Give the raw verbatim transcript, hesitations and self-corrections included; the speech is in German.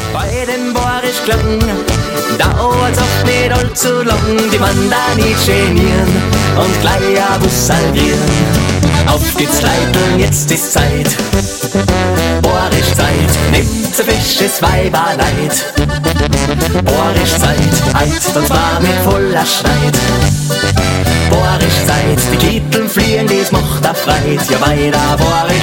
Bei dem Bohrisch Klang dauert's oft nicht allzu lang. Die man da nicht genieren und gleich ein Bus salvieren. Auf geht's Leiteln, jetzt ist Zeit. Bohrisch Zeit, nehmt so frisches Weiberleid. Bohrisch Zeit, heizt und zwar mit voller Schneid. Bohrisch Zeit, die Kitteln fliegen, dies macht er freit. Ja, weiter Bohrisch